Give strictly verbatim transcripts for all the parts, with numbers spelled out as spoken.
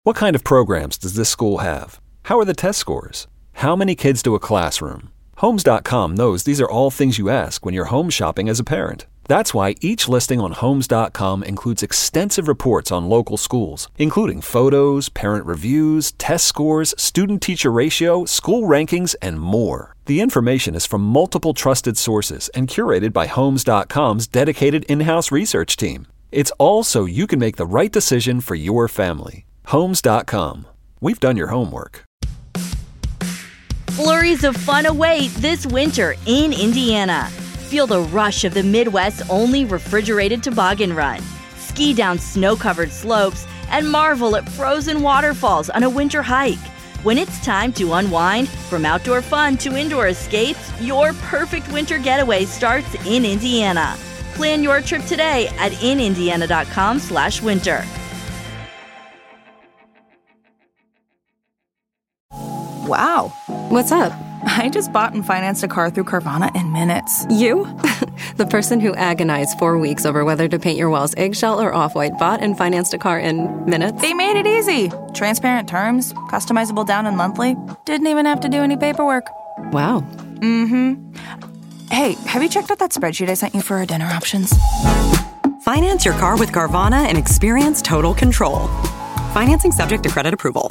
What kind of programs does this school have? How are the test scores? How many kids do a classroom? Homes dot com knows these are all things you ask when you're home shopping as a parent. That's why each listing on Homes dot com includes extensive reports on local schools, including photos, parent reviews, test scores, student-teacher ratio, school rankings, and more. The information is from multiple trusted sources and curated by Homes dot com's dedicated in-house research team. It's all so you can make the right decision for your family. Homes dot com. We've done your homework. Flurries of fun await this winter in Indiana. Feel the rush of the Midwest's only refrigerated toboggan run. Ski down snow-covered slopes and marvel at frozen waterfalls on a winter hike. When it's time to unwind, from outdoor fun to indoor escapes, your perfect winter getaway starts in Indiana. Plan your trip today at in indiana dot com slash winter. Wow. What's up? I just bought and financed a car through Carvana in minutes. You? The person who agonized four weeks over whether to paint your walls eggshell or off-white bought and financed a car in minutes? They made it easy. Transparent terms, customizable down and monthly. Didn't even have to do any paperwork. Wow. Mm-hmm. Hey, have you checked out that spreadsheet I sent you for our dinner options? Finance your car with Carvana and experience total control. Financing subject to credit approval.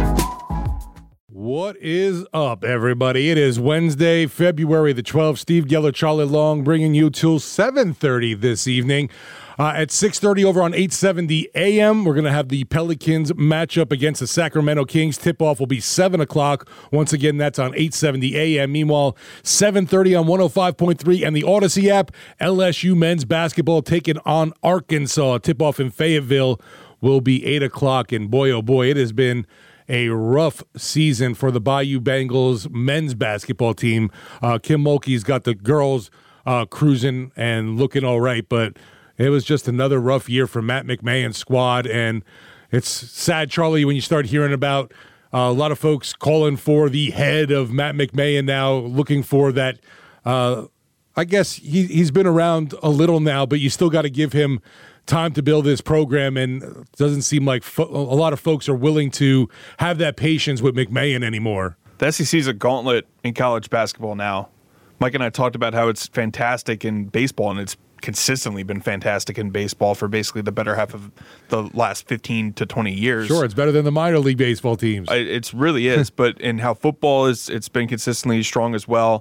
What is up, everybody? It is Wednesday, February the twelfth. Steve Geller, Charlie Long, bringing you till seven thirty this evening. Uh, at six thirty over on eight seventy A M, we're going to have the Pelicans matchup against the Sacramento Kings. Tip-off will be seven o'clock. Once again, that's on eight seventy A M. Meanwhile, seven thirty on one oh five point three and the Odyssey app. L S U men's basketball taking on Arkansas. Tip-off in Fayetteville will be eight o'clock. And boy, oh boy, it has been a rough season for the Bayou Bengals men's basketball team. Uh, Kim Mulkey's got the girls uh, cruising and looking all right, but it was just another rough year for Matt McMahon's squad. And it's sad, Charlie, when you start hearing about uh, a lot of folks calling for the head of Matt McMahon now, looking for that. Uh, I guess he, he's been around a little now, but you still got to give him time to build this program, and it doesn't seem like fo- a lot of folks are willing to have that patience with McMahon anymore. The S E C is a gauntlet in college basketball now. Mike and I talked about how it's fantastic in baseball, and it's consistently been fantastic in baseball for basically the better half of the last fifteen to twenty years. Sure, it's better than the minor league baseball teams. It really is, but in how football is, it's been consistently strong as well.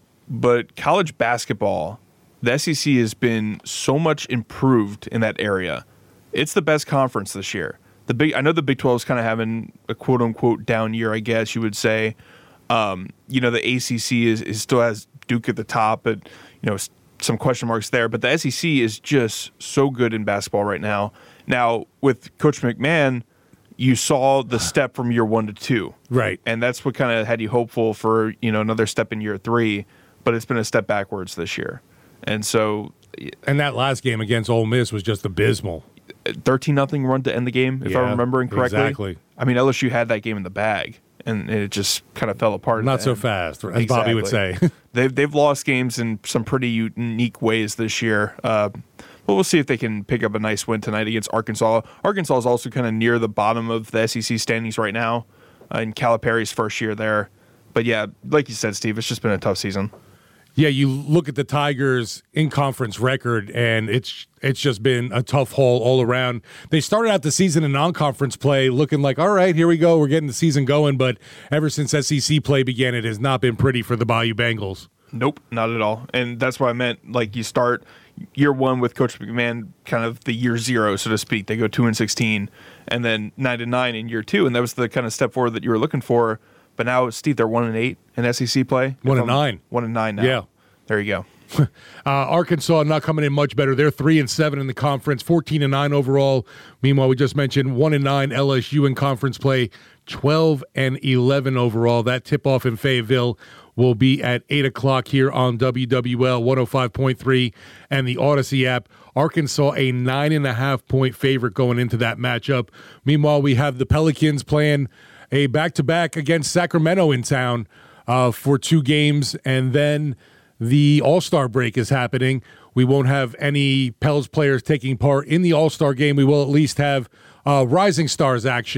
But college basketball, the S E C has been so much improved in that area. It's the best conference this year. The big, I know the Big twelve is kind of having a quote unquote down year, I guess you would say. Um, you know, the A C C is, is still has Duke at the top, but you know, some question marks there. But the S E C is just so good in basketball right now. Now with Coach McMahon, you saw the step from year one to two, right? And that's what kind of had you hopeful for you know another step in year three. But it's been a step backwards this year. And so, and that last game against Ole Miss was just abysmal. thirteen nothing run to end the game, if yeah, I'm remembering correctly. Exactly. I mean, L S U had that game in the bag, and it just kind of fell apart. Not so fast, as exactly. Bobby would say. they've they've lost games in some pretty unique ways this year. Uh, but we'll see if they can pick up a nice win tonight against Arkansas. Arkansas is also kind of near the bottom of the S E C standings right now, uh, in Calipari's first year there. But yeah, like you said, Steve, it's just been a tough season. Yeah, you look at the Tigers' in-conference record, and it's it's just been a tough haul all around. They started out the season in non-conference play looking like, all right, here we go, we're getting the season going, but ever since S E C play began, it has not been pretty for the Bayou Bengals. Nope, not at all. And that's what I meant. Like, you start year one with Coach McMahon, kind of the year zero, so to speak. They go two and sixteen, and then nine and nine in year two, and that was the kind of step forward that you were looking for. But now, Steve, they're one and eight in S E C play. One and nine. One and nine now. Yeah. There you go. uh, Arkansas not coming in much better. They're three and seven in the conference, fourteen and nine overall. Meanwhile, we just mentioned one and nine L S U in conference play, twelve and eleven overall. That tip off in Fayetteville will be at eight o'clock here on W W L one oh five point three and the Odyssey app. Arkansas a nine and a half point favorite going into that matchup. Meanwhile, we have the Pelicans playing a back-to-back against Sacramento in town uh, for two games, and then the All-Star break is happening. We won't have any Pels players taking part in the All-Star game. We will at least have uh, Rising Stars action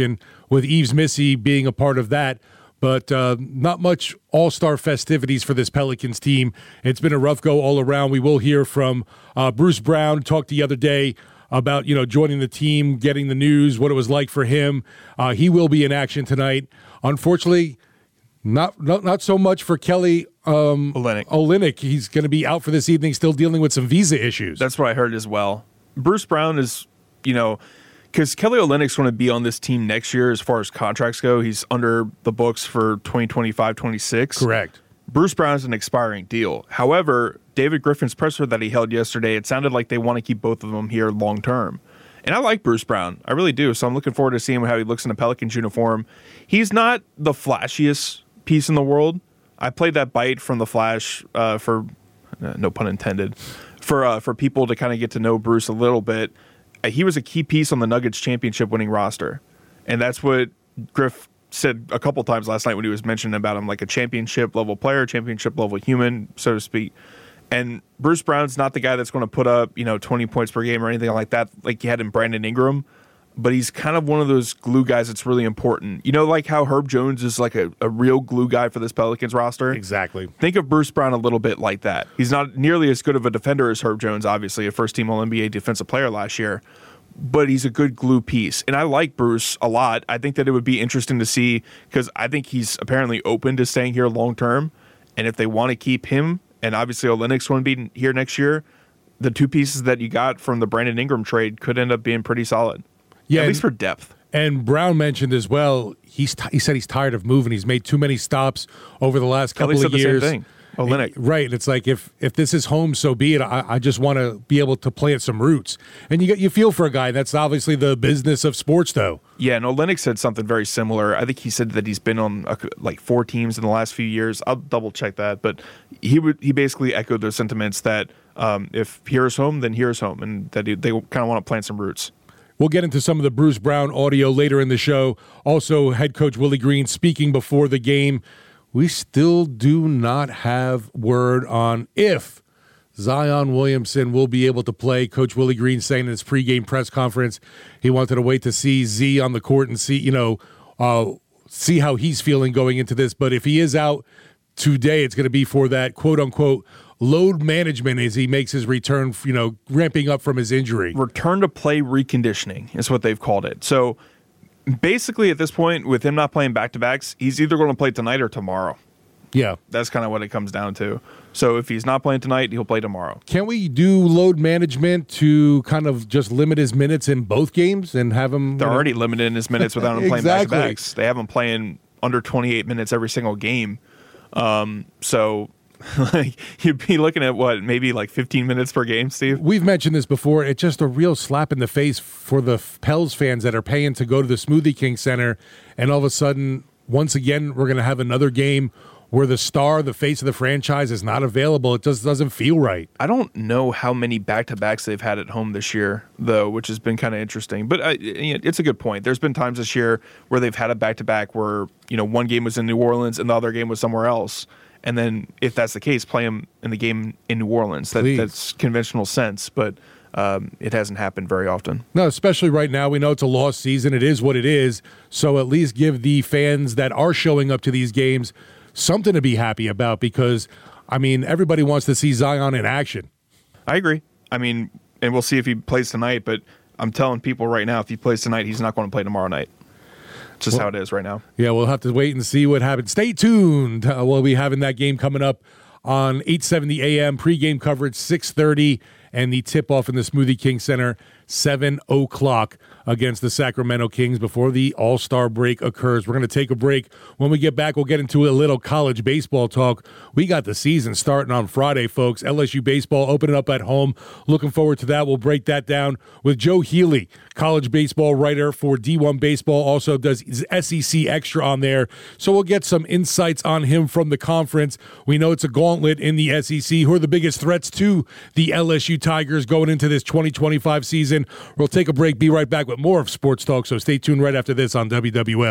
with Yves Missy being a part of that. But uh, not much all-star festivities for this Pelicans team. It's been a rough go all around. We will hear from uh, Bruce Brown, talked the other day about, you know, joining the team, getting the news, what it was like for him. Uh, he will be in action tonight. Unfortunately, not not, not so much for Kelly um, Olynyk. Olynyk. He's going to be out for this evening, still dealing with some visa issues. That's what I heard as well. Bruce Brown is, you know, because Kelly Olynyk's going to be on this team next year as far as contracts go. He's under the books for twenty twenty-five twenty-six. Correct. Bruce Brown is an expiring deal. However, David Griffin's presser that he held yesterday, it sounded like they want to keep both of them here long term. And I like Bruce Brown. I really do. So I'm looking forward to seeing how he looks in a Pelicans uniform. He's not the flashiest piece in the world. I played that bite from The Flash uh, for, uh, no pun intended, for, uh, for people to kind of get to know Bruce a little bit. He was a key piece on the Nuggets championship winning roster. And that's what Griff said a couple times last night when he was mentioning about him, like a championship level player, championship level human, so to speak. And Bruce Brown's not the guy that's going to put up, you know, twenty points per game or anything like that, like you had in Brandon Ingram. But he's kind of one of those glue guys that's really important. You know, like how Herb Jones is like a, a real glue guy for this Pelicans roster? Exactly. Think of Bruce Brown a little bit like that. He's not nearly as good of a defender as Herb Jones, obviously, a first-team All N B A defensive player last year. But he's a good glue piece. And I like Bruce a lot. I think that it would be interesting to see because I think he's apparently open to staying here long-term. And if they want to keep him, and obviously Olynyk's going to be here next year, the two pieces that you got from the Brandon Ingram trade could end up being pretty solid. Yeah, at least for depth. And Brown mentioned as well, he's t- he said he's tired of moving. He's made too many stops over the last couple Kelly of said years. The same thing. Olynyk. Right. It's like if if this is home, so be it. I, I just want to be able to plant some roots. And you get you feel for a guy. That's obviously the business of sports, though. Yeah, and Olynyk said something very similar. I think he said that he's been on uh, like four teams in the last few years. I'll double check that, but he would he basically echoed those sentiments that um, if here's home, then here's home, and that he, they kind of want to plant some roots. We'll get into some of the Bruce Brown audio later in the show. Also, head coach Willie Green speaking before the game. We still do not have word on if Zion Williamson will be able to play. Coach Willie Green saying in his pregame press conference he wanted to wait to see Z on the court and see, you know, uh, see how he's feeling going into this. But if he is out today, it's going to be for that quote-unquote load management as he makes his return, you know, ramping up from his injury. Return to play reconditioning is what they've called it. So basically at this point, with him not playing back-to-backs, he's either going to play tonight or tomorrow. Yeah. That's kind of what it comes down to. So if he's not playing tonight, he'll play tomorrow. Can we do load management to kind of just limit his minutes in both games and have him... They're you know, already limited in his minutes without him playing Exactly. back-to-backs. They have him playing under twenty-eight minutes every single game. Um, so... like you'd be looking at what, maybe like fifteen minutes per game, Steve? We've mentioned this before. It's just a real slap in the face for the Pels fans that are paying to go to the Smoothie King Center, and all of a sudden, once again, we're going to have another game where the star, the face of the franchise, is not available. It just doesn't feel right. I don't know how many back-to-backs they've had at home this year, though, which has been kind of interesting. But uh, it's a good point. There's been times this year where they've had a back-to-back where, you know, one game was in New Orleans and the other game was somewhere else. And then, if that's the case, play them in the game in New Orleans. That, that's conventional sense, but um, it hasn't happened very often. No, especially right now. We know it's a lost season. It is what it is. So at least give the fans that are showing up to these games something to be happy about because, I mean, everybody wants to see Zion in action. I agree. I mean, and we'll see if he plays tonight, but I'm telling people right now, if he plays tonight, he's not going to play tomorrow night. Just well, how it is right now. Yeah, we'll have to wait and see what happens. Stay tuned. Uh, we'll be having that game coming up on eight seventy a.m. Pre-game coverage, six thirty, and the tip-off in the Smoothie King Center, seven o'clock against the Sacramento Kings before the All-Star break occurs. We're going to take a break. When we get back, we'll get into a little college baseball talk. We got the season starting on Friday, folks. L S U baseball opening up at home. Looking forward to that. We'll break that down with Joe Healy, college baseball writer for D one Baseball, also does S E C Extra on there. So we'll get some insights on him from the conference. We know it's a gauntlet in the S E C. Who are the biggest threats to the L S U Tigers going into this twenty twenty-five season? We'll take a break, be right back with more of Sports Talk, so stay tuned right after this on W W L.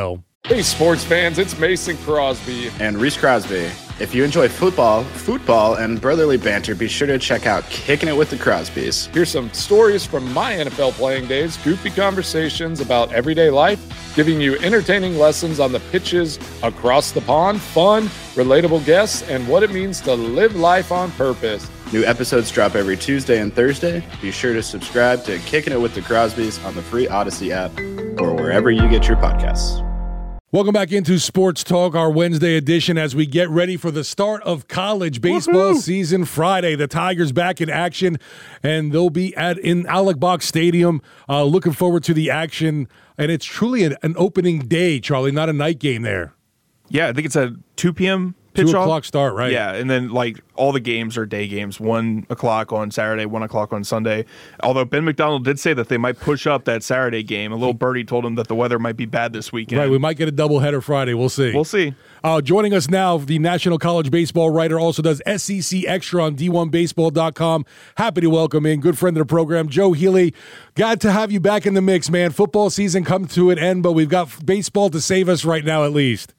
Hey, sports fans, it's Mason Crosby. And Reese Crosby. If you enjoy football, football, and brotherly banter, be sure to check out Kicking It with the Crosbys. Here's some stories from my N F L playing days, goofy conversations about everyday life, giving you entertaining lessons on the pitches across the pond, fun, relatable guests, and what it means to live life on purpose. New episodes drop every Tuesday and Thursday. Be sure to subscribe to Kicking It with the Crosbys on the free Odyssey app or wherever you get your podcasts. Welcome back into Sports Talk, our Wednesday edition, as we get ready for the start of college baseball Woo-hoo! season Friday. The Tigers back in action, and they'll be at in Alex Box Stadium. Uh, looking forward to the action, and it's truly an, an opening day, Charlie, not a night game there. Yeah, I think it's a two p.m. pitch Two off. o'clock start, right? Yeah, and then like all the games are day games. One o'clock on Saturday, one o'clock on Sunday. Although Ben McDonald did say that they might push up that Saturday game. A little birdie told him that the weather might be bad this weekend. Right, we might get a doubleheader Friday. We'll see. We'll see. Uh, joining us now, the National College Baseball writer, also does S E C Extra on D one baseball dot com. Happy to welcome in good friend of the program, Joe Healy. Glad to have you back in the mix, man. Football season comes to an end, but we've got baseball to save us right now, at least.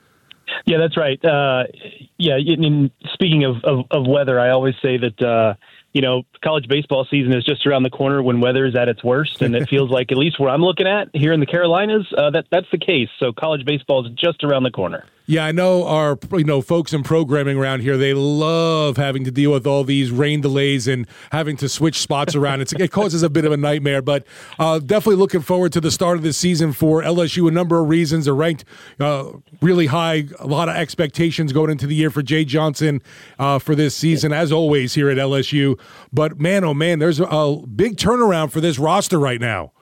Yeah, that's right. Uh, yeah, in, speaking of, of, of weather, I always say that, uh, you know, college baseball season is just around the corner when weather is at its worst. And it feels like, at least where I'm looking at here in the Carolinas, uh, that that's the case. So college baseball is just around the corner. Yeah, I know our you know folks in programming around here, they love having to deal with all these rain delays and having to switch spots around. It's, it causes a bit of a nightmare, but uh, definitely looking forward to the start of the season for L S U. A number of reasons. They're ranked uh, really high, a lot of expectations going into the year for Jay Johnson uh, for this season, as always here at L S U. But man, oh man, there's a big turnaround for this roster right now.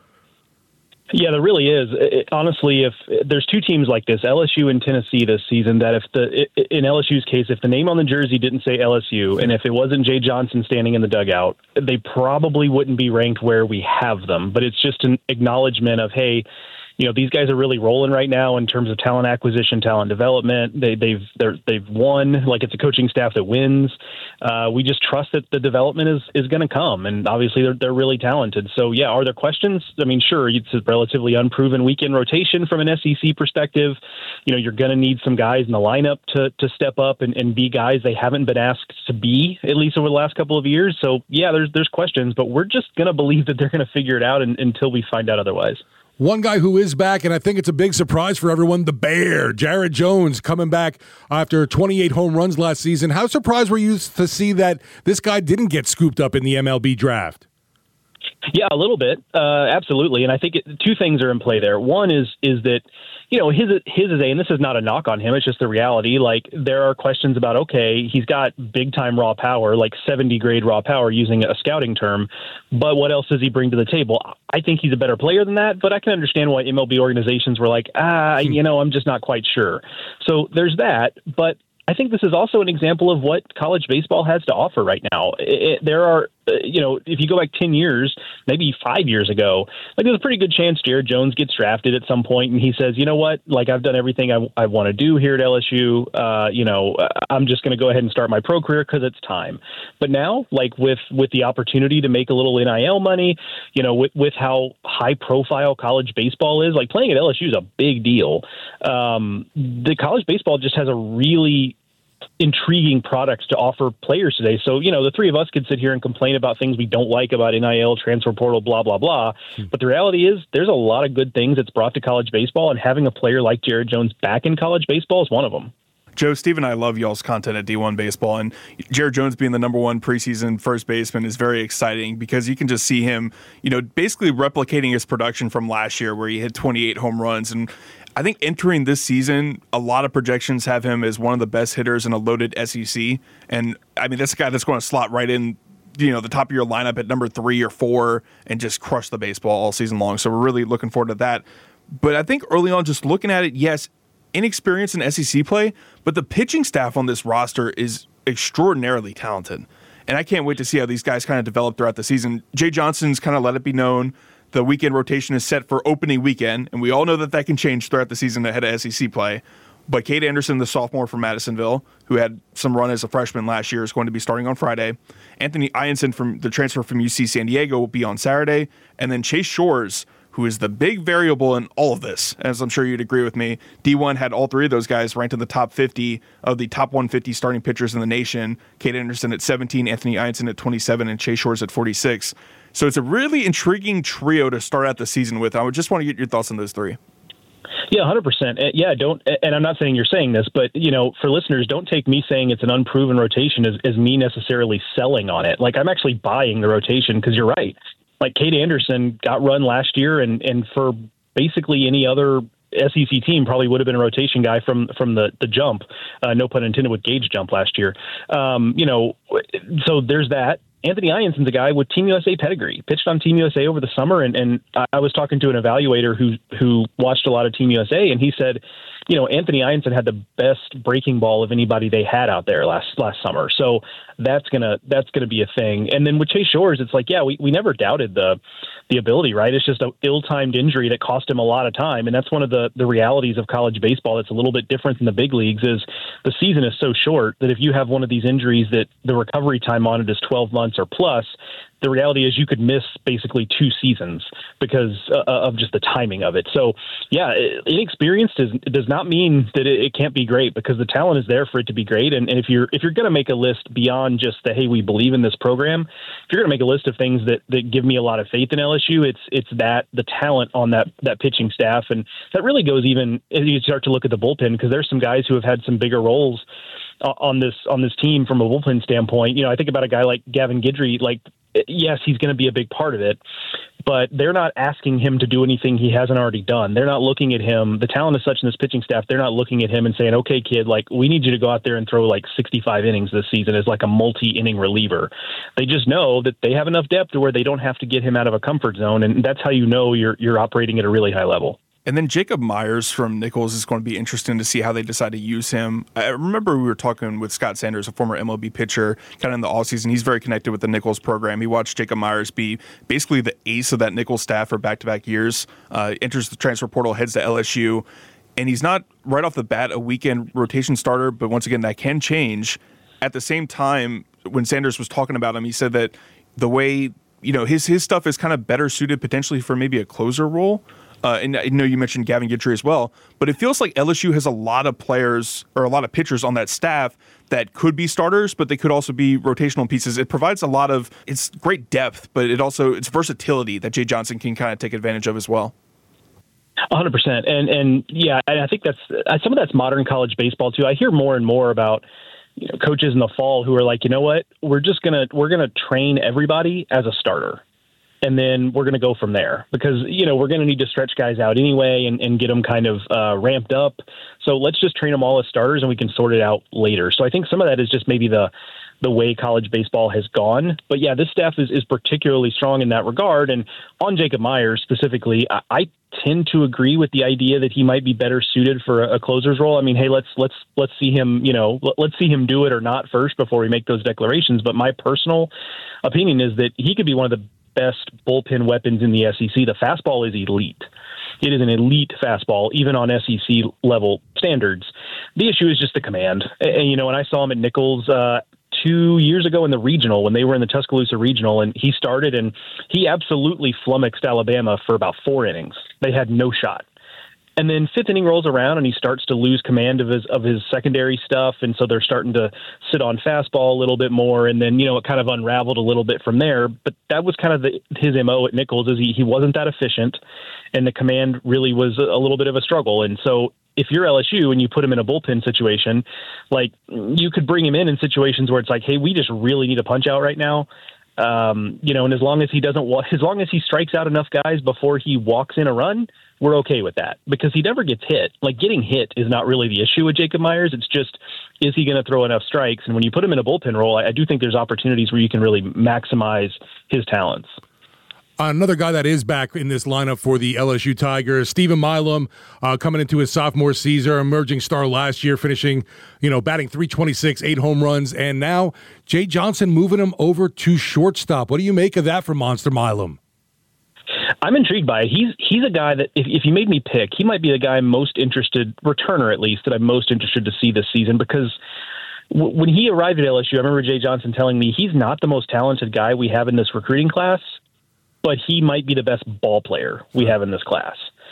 Yeah, there really is. It, honestly, if there's two teams like this, L S U and Tennessee this season, that if the in L S U's case, if the name on the jersey didn't say L S U, and if it wasn't Jay Johnson standing in the dugout, they probably wouldn't be ranked where we have them. But it's just an acknowledgement of, hey, you know, these guys are really rolling right now in terms of talent acquisition, talent development. They, they've they're, they've won. Like, it's a coaching staff that wins. Uh, we just trust that the development is is going to come, and obviously they're they're really talented. So yeah, are there questions? I mean, sure, it's a relatively unproven weekend rotation from an S E C perspective. You know, you're going to need some guys in the lineup to to step up and, and be guys they haven't been asked to be, at least over the last couple of years. So yeah, there's there's questions, but we're just going to believe that they're going to figure it out in, until we find out otherwise. One guy who is back, and I think it's a big surprise for everyone, the Bear, Jared Jones, coming back after twenty-eight home runs last season. How surprised were you to see that this guy didn't get scooped up in the M L B draft? Yeah, a little bit, uh, absolutely. And I think it, two things are in play there. One is is that, you know, his his is a, and this is not a knock on him, it's just the reality. Like, there are questions about, okay, he's got big time raw power, like seventy grade raw power, using a scouting term, but what else does he bring to the table? I think he's a better player than that, but I can understand why M L B organizations were like, ah, you know, I'm just not quite sure. So there's that, but I think this is also an example of what college baseball has to offer right now. It, it, there are, uh, you know, if you go back ten years, maybe five years ago, like, there's a pretty good chance Jared Jones gets drafted at some point and he says, you know what, like, I've done everything I, I want to do here at L S U. Uh, you know, I'm just going to go ahead and start my pro career because it's time. But now, like, with, with the opportunity to make a little N I L money, you know, with, with how high profile college baseball is, like, playing at L S U is a big deal. Um, the college baseball just has a really intriguing products to offer players today. So, you know, the three of us could sit here and complain about things we don't like about N I L, transfer portal, blah, blah, blah. Hmm. But the reality is there's a lot of good things that's brought to college baseball, and having a player like Jared Jones back in college baseball is one of them. Joe, Steve and I love y'all's content at D one Baseball, and Jared Jones being the number one preseason first baseman is very exciting because you can just see him, you know, basically replicating his production from last year where he hit twenty-eight home runs. And I think entering this season, a lot of projections have him as one of the best hitters in a loaded S E C. And I mean, that's a guy that's going to slot right in, you know, the top of your lineup at number three or four and just crush the baseball all season long. So we're really looking forward to that. But I think early on, just looking at it, yes, inexperience in S E C play, but the pitching staff on this roster is extraordinarily talented. And I can't wait to see how these guys kind of develop throughout the season. Jay Johnson's kind of let it be known the weekend rotation is set for opening weekend, and we all know that that can change throughout the season ahead of S E C play. But Cade Anderson, the sophomore from Madisonville, who had some run as a freshman last year, is going to be starting on Friday. Anthony Ianson, from the transfer from U C San Diego, will be on Saturday. And then Chase Shores, who is the big variable in all of this, as I'm sure you'd agree with me. D one had all three of those guys ranked in the top fifty of the top one hundred fifty starting pitchers in the nation. Cade Anderson at seventeen, Anthony Ianson at twenty-seven, and Chase Shores at forty-six. So it's a really intriguing trio to start out the season with. I would just want to get your thoughts on those three. Yeah, one hundred percent. Yeah, don't, and I'm not saying you're saying this, but, you know, for listeners, don't take me saying it's an unproven rotation as, as me necessarily selling on it. Like, I'm actually buying the rotation because you're right. Like, Cade Anderson got run last year, and, and for basically any other S E C team probably would have been a rotation guy from from the, the jump, uh, no pun intended with Gage jump last year. Um, you know, so there's that. Anthony Ianson's a guy with Team U S A pedigree, pitched on Team U S A over the summer. And, and I was talking to an evaluator who who watched a lot of Team U S A, and he said, you know, Anthony Ianson had the best breaking ball of anybody they had out there last last summer. So that's gonna that's gonna be a thing. And then with Chase Shores, it's like, yeah, we, we never doubted the the ability, right? It's just an ill-timed injury that cost him a lot of time. And that's one of the, the realities of college baseball that's a little bit different than the big leagues is the season is so short that if you have one of these injuries that the recovery time on it is twelve months or plus, the reality is you could miss basically two seasons because uh, of just the timing of it. So, yeah, inexperienced is, does not mean that it, it can't be great because the talent is there for it to be great. And, and if you're if you're going to make a list beyond just the, hey, we believe in this program, if you're going to make a list of things that, that give me a lot of faith in L S U, it's it's that the talent on that that pitching staff. And that really goes even as you start to look at the bullpen because there's some guys who have had some bigger roles on this on this team from a bullpen standpoint. You know, I think about a guy like Gavin Guidry, like, yes, he's going to be a big part of it, but they're not asking him to do anything he hasn't already done. They're not looking at him. The talent is such in this pitching staff. They're not looking at him and saying, okay, kid, like we need you to go out there and throw like sixty-five innings this season as like a multi-inning reliever. They just know that they have enough depth to where they don't have to get him out of a comfort zone. And that's how you know you're, you're operating at a really high level. And then Jacob Myers from Nichols is going to be interesting to see how they decide to use him. I remember we were talking with Scott Sanders, a former M L B pitcher, kind of in the offseason. He's very connected with the Nichols program. He watched Jacob Myers be basically the ace of that Nichols staff for back-to-back years, uh, enters the transfer portal, heads to L S U, and he's not right off the bat a weekend rotation starter, but once again, that can change. At the same time, when Sanders was talking about him, he said that the way, you know, his, his stuff is kind of better suited potentially for maybe a closer role. Uh, and I know you mentioned Gavin Guidry as well, but it feels like L S U has a lot of players or a lot of pitchers on that staff that could be starters, but they could also be rotational pieces. It provides a lot of, it's great depth, but it also, it's versatility that Jay Johnson can kind of take advantage of as well. one hundred percent. And, and yeah, and I think that's, some of that's modern college baseball too. I hear more and more about, you know, coaches in the fall who are like, you know what, we're just going to, we're going to train everybody as a starter. And then we're going to go from there because, you know, we're going to need to stretch guys out anyway and, and get them kind of uh, ramped up. So let's just train them all as starters and we can sort it out later. So I think some of that is just maybe the the way college baseball has gone. But yeah, this staff is, is particularly strong in that regard. And on Jacob Myers specifically, I, I tend to agree with the idea that he might be better suited for a, a closer's role. I mean, hey, let's let's let's see him, you know, let, let's see him do it or not first before we make those declarations. But my personal opinion is that he could be one of the best bullpen weapons in the S E C. The fastball is elite. It is an elite fastball, even on S E C level standards. The issue is just the command. And, you know, when I saw him at Nichols uh, two years ago in the regional, when they were in the Tuscaloosa regional, and he started and he absolutely flummoxed Alabama for about four innings. They had no shot. And then fifth inning rolls around and he starts to lose command of his of his secondary stuff. And so they're starting to sit on fastball a little bit more. And then, you know, it kind of unraveled a little bit from there. But that was kind of the, his M O at Nichols is he, he wasn't that efficient. And the command really was a, a little bit of a struggle. And so if you're L S U and you put him in a bullpen situation, like you could bring him in in situations where it's like, hey, we just really need a punch out right now. Um, you know, and as long as he doesn't walk, as long as he strikes out enough guys before he walks in a run, we're okay with that because he never gets hit. Like getting hit is not really the issue with Jacob Myers. It's just, is he going to throw enough strikes? And when you put him in a bullpen role, I, I do think there's opportunities where you can really maximize his talents. Another guy that is back in this lineup for the L S U Tigers, Stephen Milam, uh, coming into his sophomore season, emerging star last year, finishing, you know, batting three twenty-six, eight home runs, and now Jay Johnson moving him over to shortstop. What do you make of that from Monster Milam? I'm intrigued by it. He's he's a guy that if, if you made me pick, he might be the guy I'm most interested, returner at least, that I'm most interested to see this season because w- when he arrived at L S U, I remember Jay Johnson telling me he's not the most talented guy we have in this recruiting class, but he might be the best ball player we have in this class.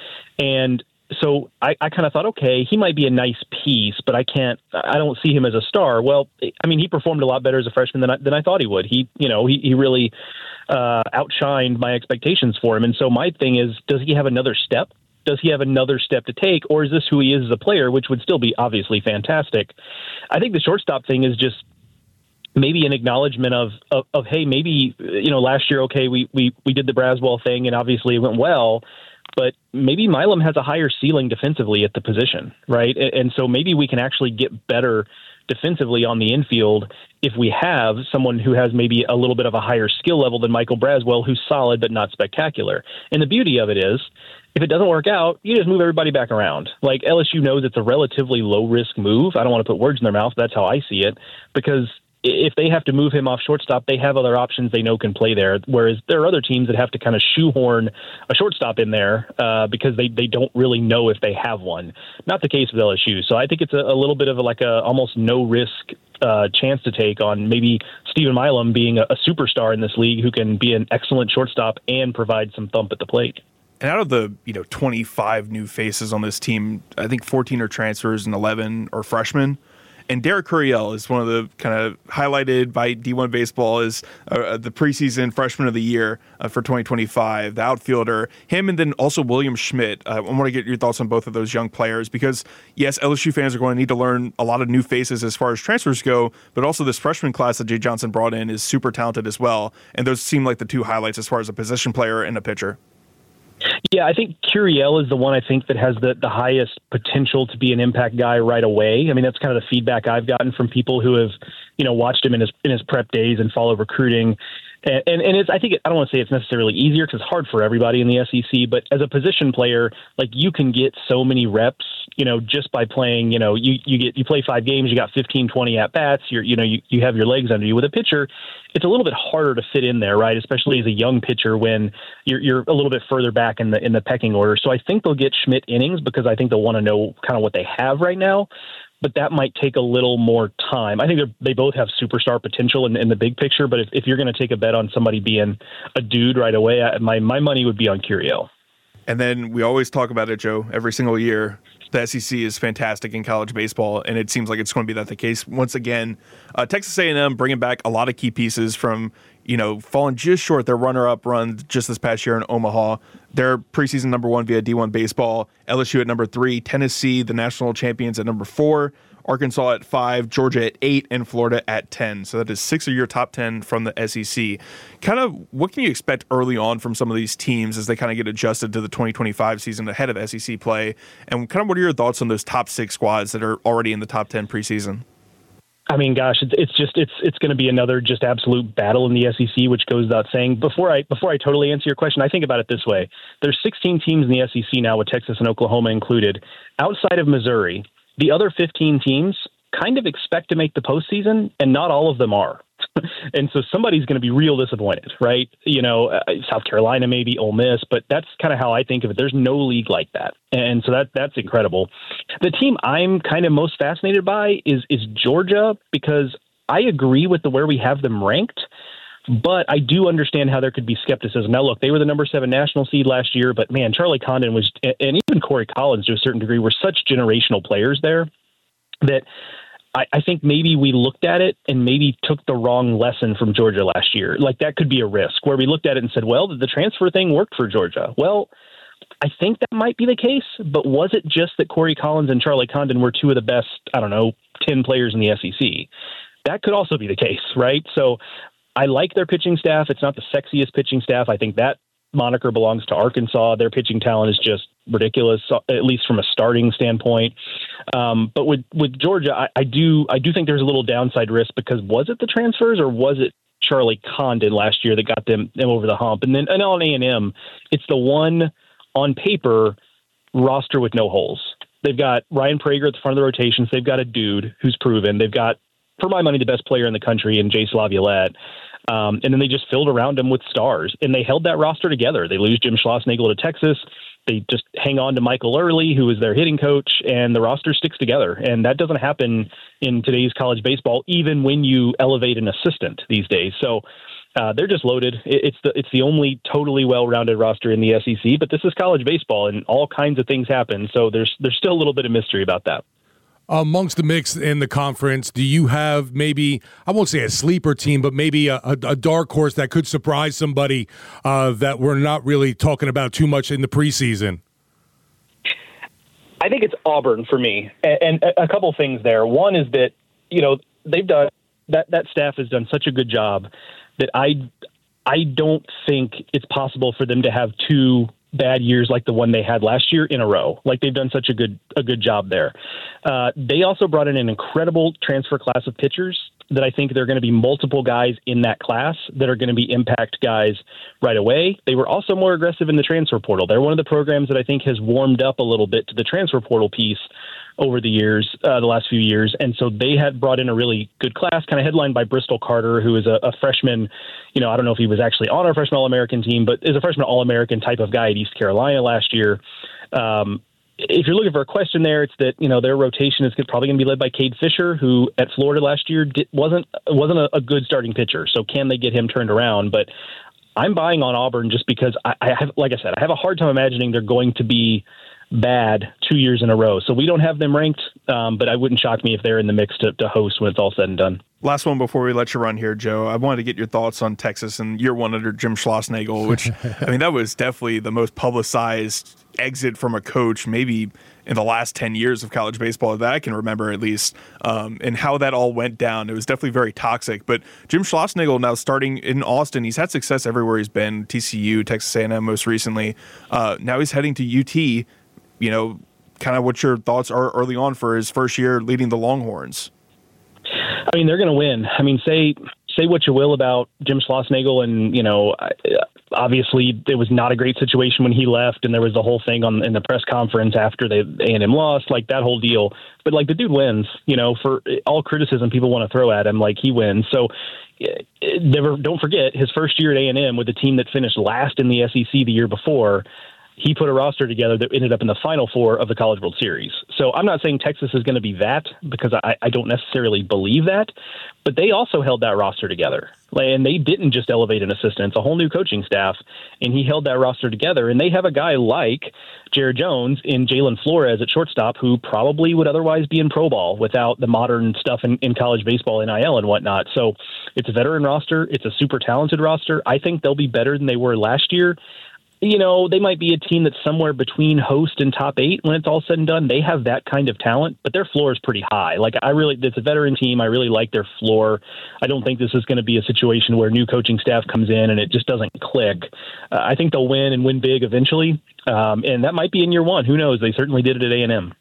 And so I, I kind of thought, okay, he might be a nice piece, but I can't, I don't see him as a star. Well, I mean, he performed a lot better as a freshman than I, than I thought he would. He, you know, he, he really uh, outshined my expectations for him. And so my thing is, does he have another step? Does he have another step to take, or is this who he is as a player, which would still be obviously fantastic? I think the shortstop thing is just maybe an acknowledgement of, of, of hey, maybe, you know, last year, okay, we, we, we did the Braswell thing and obviously it went well, but maybe Milam has a higher ceiling defensively at the position, right? And so maybe we can actually get better defensively on the infield if we have someone who has maybe a little bit of a higher skill level than Michael Braswell, who's solid but not spectacular. And the beauty of it is, if it doesn't work out, you just move everybody back around. Like L S U knows it's a relatively low-risk move. I don't want to put words in their mouth. That's how I see it, because if they have to move him off shortstop, they have other options they know can play there. Whereas there are other teams that have to kind of shoehorn a shortstop in there uh, because they, they don't really know if they have one. Not the case with L S U. So I think it's a, a little bit of a, like a almost no risk uh, chance to take on maybe Stephen Milam being a, a superstar in this league who can be an excellent shortstop and provide some thump at the plate. And out of the, you know, twenty-five new faces on this team, I think fourteen are transfers and eleven are freshmen. And Derek Curiel is one of the kind of highlighted by D one Baseball as uh, the preseason freshman of the year uh, for twenty twenty-five, the outfielder. Him and then also William Schmidt. Uh, I want to get your thoughts on both of those young players because, yes, L S U fans are going to need to learn a lot of new faces as far as transfers go, but also this freshman class that Jay Johnson brought in is super talented as well. And those seem like the two highlights as far as a position player and a pitcher. Yeah, I think Curiel is the one I think that has the, the highest potential to be an impact guy right away. I mean, that's kind of the feedback I've gotten from people who have, you know, watched him in his in his prep days and follow recruiting. And and, and it's I think it, I don't want to say it's necessarily easier because it's hard for everybody in the S E C. But as a position player, like you can get so many reps, you know, just by playing. You know, you you get you play five games, you got fifteen, twenty at bats. You're you know you you have your legs under you. With a pitcher, it's a little bit harder to fit in there, right? Especially as a young pitcher when you're you're a little bit further back in the in the pecking order. So I think they'll get Schmidt innings because I think they'll want to know kind of what they have right now. But that might take a little more time. I think they both have superstar potential in, in the big picture. But if, if you're going to take a bet on somebody being a dude right away, I, my my money would be on Curiel. And then we always talk about it, Joe, every single year. The S E C is fantastic in college baseball, and it seems like it's going to be that the case once again. Uh, Texas A and M bringing back a lot of key pieces from, you know, falling just short their runner-up run just this past year in Omaha. They're preseason number one via D one Baseball. L S U at number three, Tennessee, the national champions, at number four, Arkansas at five, Georgia at eight, and Florida at ten. So that is six of your top ten from the S E C. Kind of what can you expect early on from some of these teams as they kind of get adjusted to the twenty twenty-five season ahead of S E C play? And kind of what are your thoughts on those top six squads that are already in the top ten preseason? I mean, gosh, it's, it's just it's it's going to be another just absolute battle in the S E C, which goes without saying. Before I before I totally answer your question, I think about it this way: there's sixteen teams in the S E C now, with Texas and Oklahoma included. Outside of Missouri, the other fifteen teams kind of expect to make the postseason, and not all of them are. And so somebody's going to be real disappointed, right? You know, uh, South Carolina, maybe Ole Miss, but that's kind of how I think of it. There's no league like that. And so that that's incredible. The team I'm kind of most fascinated by is is Georgia, because I agree with the where we have them ranked, but I do understand how there could be skepticism. Now, look, they were the number seven national seed last year, but man, Charlie Condon was, and even Corey Collins to a certain degree, were such generational players there that I think maybe we looked at it and maybe took the wrong lesson from Georgia last year. Like that could be a risk where we looked at it and said, well, the transfer thing worked for Georgia. Well, I think that might be the case, but was it just that Corey Collins and Charlie Condon were two of the best, I don't know, ten players in the S E C? That could also be the case, right? So I like their pitching staff. It's not the sexiest pitching staff. I think that moniker belongs to Arkansas. Their pitching talent is just ridiculous, at least from a starting standpoint. Um, but with, with Georgia, I, I do I do think there's a little downside risk because was it the transfers or was it Charlie Condon last year that got them, them over the hump? And then and on A and M, it's the one on paper roster with no holes. They've got Ryan Prager at the front of the rotations. They've got a dude who's proven. They've got, for my money, the best player in the country in Jace Laviolette. Um, and then they just filled around him with stars, and they held that roster together. They lose Jim Schlossnagle to Texas. They just hang on to Michael Early, who is their hitting coach, and the roster sticks together. And that doesn't happen in today's college baseball, even when you elevate an assistant these days. So Uh, they're just loaded. It, it's the it's the only totally well-rounded roster in the S E C, but this is college baseball, and all kinds of things happen. So there's there's still a little bit of mystery about that. Amongst the mix in the conference, do you have maybe, I won't say a sleeper team, but maybe a, a, a dark horse that could surprise somebody uh, that we're not really talking about too much in the preseason? I think it's Auburn for me, and, and a couple things there. One is that, you know, they've done that. That staff has done such a good job that I, I don't think it's possible for them to have two bad years like the one they had last year in a row. Like they've done such a good a good job there. Uh, they also brought in an incredible transfer class of pitchers that I think there are going to be multiple guys in that class that are going to be impact guys right away. They were also more aggressive in the transfer portal. They're one of the programs that I think has warmed up a little bit to the transfer portal piece over the years, uh, the last few years. And so they had brought in a really good class, kind of headlined by Bristol Carter, who is a, a freshman. You know, I don't know if he was actually on our freshman All-American team, but is a freshman All-American type of guy at East Carolina last year. Um, if you're looking for a question there, it's that, you know, their rotation is probably going to be led by Cade Fisher, who at Florida last year did, wasn't wasn't a, a good starting pitcher. So can they get him turned around? But I'm buying on Auburn just because I, I have, like I said, I have a hard time imagining they're going to be bad two years in a row. So we don't have them ranked, um, but I wouldn't shock me if they're in the mix to, to host when it's all said and done. Last one before we let you run here, Joe. I wanted to get your thoughts on Texas and year one under Jim Schlossnagle, which, I mean, that was definitely the most publicized exit from a coach maybe in the last ten years of college baseball that I can remember, at least, um, and how that all went down. It was definitely very toxic. But Jim Schlossnagle now starting in Austin, he's had success everywhere he's been, T C U, Texas A and M most recently. Uh, now he's heading to U T. You know, kind of what your thoughts are early on for his first year leading the Longhorns. I mean, they're going to win. I mean, say say what you will about Jim Schlossnagle, and, you know, obviously it was not a great situation when he left, and there was the whole thing on in the press conference after they A and M lost, like that whole deal. But, like, the dude wins, you know, for all criticism people want to throw at him, like, he wins. So never, don't forget, his first year at A and M with a team that finished last in the S E C the year before, he put a roster together that ended up in the Final Four of the College World Series. So I'm not saying Texas is going to be that, because I, I don't necessarily believe that, but they also held that roster together. And they didn't just elevate an assistant. It's a whole new coaching staff, and he held that roster together. And they have a guy like Jared Jones in Jalen Flores at shortstop, who probably would otherwise be in pro ball without the modern stuff in, in college baseball, N I L and whatnot. So it's a veteran roster. It's a super talented roster. I think they'll be better than they were last year. You know, they might be a team that's somewhere between host and top eight when it's all said and done. They have that kind of talent, but their floor is pretty high. Like, I really, it's a veteran team. I really like their floor. I don't think this is going to be a situation where new coaching staff comes in and it just doesn't click. Uh, I think they'll win and win big eventually. Um, and that might be in year one. Who knows? They certainly did it at A and M.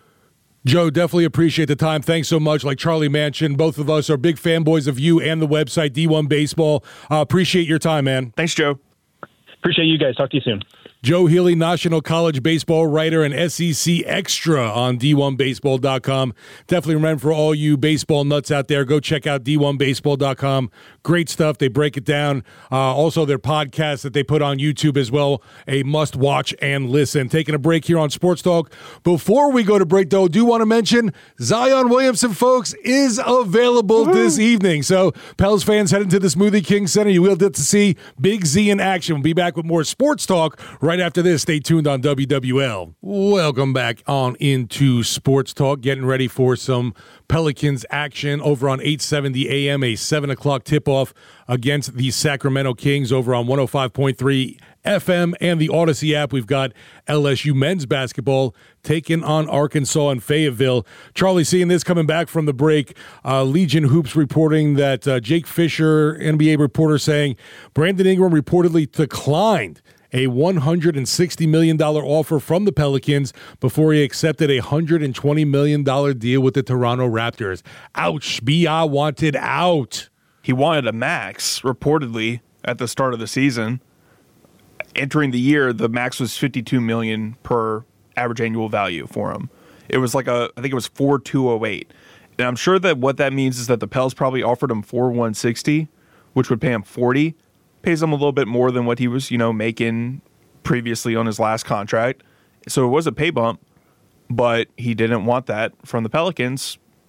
Joe, definitely appreciate the time. Thanks so much. Like Charlie mentioned, both of us are big fanboys of you and the website, D one Baseball. Uh, appreciate your time, man. Thanks, Joe. Appreciate you guys. Talk to you soon. Joe Healy, National College Baseball writer and S E C Extra on D one baseball dot com. Definitely remember, for all you baseball nuts out there, go check out D one baseball dot com. Great stuff. They break it down. Uh, also, their podcast that they put on YouTube as well, a must-watch and listen. Taking a break here on Sports Talk. Before we go to break, though, do want to mention Zion Williamson, folks, is available Woo-hoo. this evening. So, Pels fans, head into the Smoothie King Center. You will get to see Big Z in action. We'll be back with more Sports Talk right after this. Stay tuned on W W L. Welcome back on into Sports Talk. Getting ready for some Pelicans action over on eight seventy A M, a seven o'clock tip-off against the Sacramento Kings over on one oh five point three F M and the Odyssey app. We've got L S U men's basketball taking on Arkansas and Fayetteville. Charlie, seeing this coming back from the break, uh, Legion Hoops reporting that uh, Jake Fisher, N B A reporter, saying Brandon Ingram reportedly declined a one hundred sixty million dollars offer from the Pelicans before he accepted a one hundred twenty million dollars deal with the Toronto Raptors. Ouch. B I wanted out. He wanted a max, reportedly, at the start of the season. Entering the year, the max was fifty-two million dollars per average annual value for him. It was like a, I think it was four two oh eight. And I'm sure that what that means is that the Pels probably offered him four one sixty, which would pay him forty. Pays him a little bit more than what he was, you know, making previously on his last contract. So it was a pay bump, but he didn't want that from the Pelicans.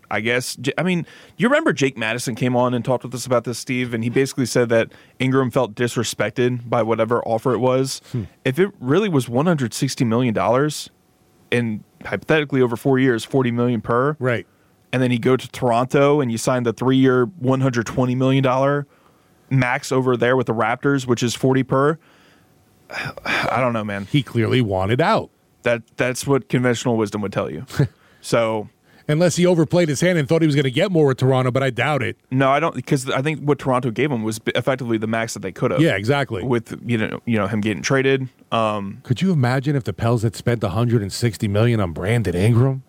I guess, I mean, you remember Jake Madison came on and talked with us about this, Steve, and he basically said that Ingram felt disrespected by whatever offer it was. Hmm. If it really was one hundred sixty million dollars and hypothetically over four years, forty million dollars per. Right. And then you go to Toronto and you sign the three-year, one hundred twenty million dollars max over there with the Raptors, which is forty per. I don't know, man. He clearly wanted out. That That's what conventional wisdom would tell you. So... Unless he overplayed his hand and thought he was going to get more with Toronto, but I doubt it. No, I don't, because I think what Toronto gave him was effectively the max that they could have. Yeah, exactly. With you know, you know him getting traded. Um, could you imagine if the Pels had spent one hundred sixty million dollars on Brandon Ingram?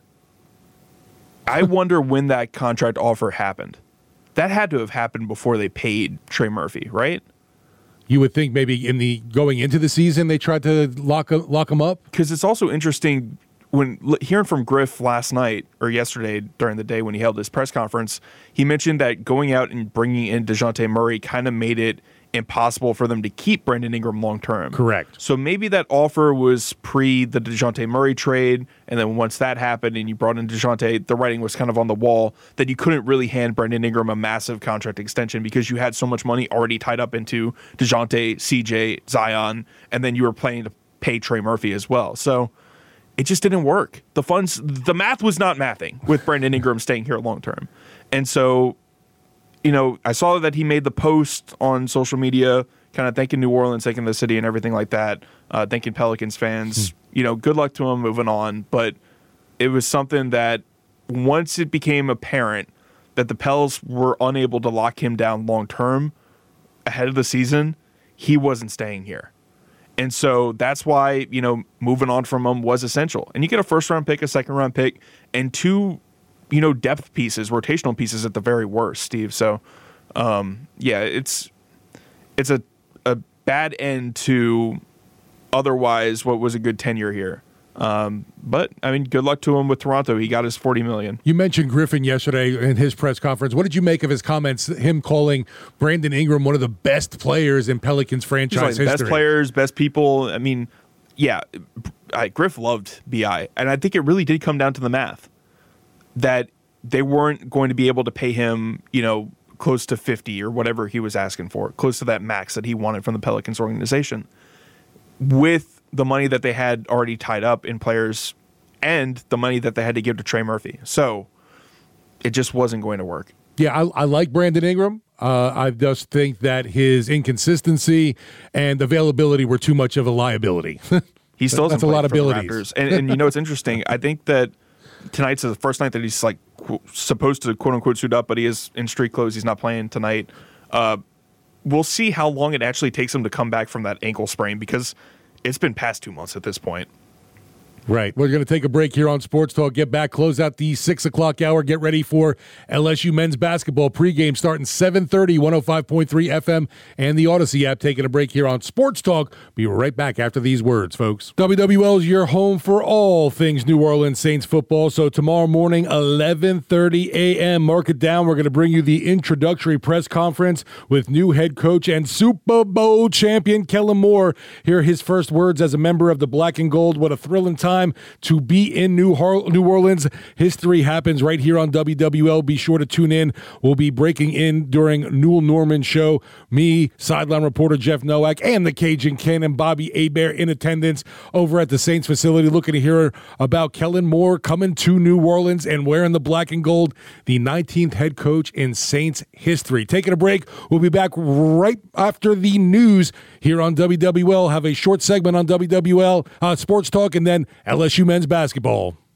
I wonder when that contract offer happened. That had to have happened before they paid Trey Murphy, right? You would think maybe in the going into the season they tried to lock lock him up. Because it's also interesting. When hearing from Griff last night or yesterday during the day when he held his press conference, he mentioned that going out and bringing in DeJounte Murray kind of made it impossible for them to keep Brandon Ingram long term. Correct. So maybe that offer was pre the DeJounte Murray trade, and then once that happened and you brought in DeJounte, the writing was kind of on the wall that you couldn't really hand Brandon Ingram a massive contract extension because you had so much money already tied up into DeJounte, C J, Zion, and then you were planning to pay Trey Murphy as well. So it just didn't work. The funds, the math was not mathing with Brandon Ingram staying here long term. And so, you know, I saw that he made the post on social media kind of thanking New Orleans, thanking the city and everything like that, uh, thanking Pelicans fans. You know, good luck to him moving on. But it was something that once it became apparent that the Pels were unable to lock him down long term ahead of the season, he wasn't staying here. And so that's why, you know, moving on from him was essential. And you get a first-round pick, a second-round pick, and two, you know, depth pieces, rotational pieces at the very worst, Steve. So, um, yeah, it's it's a, a bad end to otherwise what was a good tenure here. Um, but, I mean, good luck to him with Toronto. He got his forty million dollars. You mentioned Griffin yesterday in his press conference. What did you make of his comments, him calling Brandon Ingram one of the best players in Pelicans franchise like history? Best players, best people. I mean, yeah, I, Griff loved B I. And I think it really did come down to the math that they weren't going to be able to pay him, you know, close to fifty or whatever he was asking for, close to that max that he wanted from the Pelicans organization. With the money that they had already tied up in players and the money that they had to give to Trey Murphy. So it just wasn't going to work. Yeah, I, I like Brandon Ingram. Uh, I just think that his inconsistency and availability were too much of a liability. He still has a lot of abilities. Raptors. And, and you know, it's interesting. I think that tonight's the first night that he's like qu- supposed to quote unquote suit up, but he is in street clothes. He's not playing tonight. Uh, we'll see how long it actually takes him to come back from that ankle sprain because it's been past two months at this point. Right. We're going to take a break here on Sports Talk. Get back, close out the six o'clock hour. Get ready for L S U men's basketball pregame starting seven thirty, one oh five point three F M and the Odyssey app. Taking a break here on Sports Talk. Be right back after these words, folks. W W L is your home for all things New Orleans Saints football. So tomorrow morning, eleven thirty a.m., mark it down. We're going to bring you the introductory press conference with new head coach and Super Bowl champion Kellen Moore. Hear his first words as a member of the Black and Gold. What a thrilling time to be in New, Har- New Orleans. History happens right here on W W L. Be sure to tune in. We'll be breaking in during Newell Norman show. Me, sideline reporter Jeff Nowak, and the Cajun Ken and Bobby Hebert in attendance over at the Saints facility, looking to hear about Kellen Moore coming to New Orleans and wearing the black and gold, the nineteenth head coach in Saints history. Taking a break. We'll be back right after the news here on W W L. Have a short segment on W W L uh, Sports Talk, and then L S U men's basketball.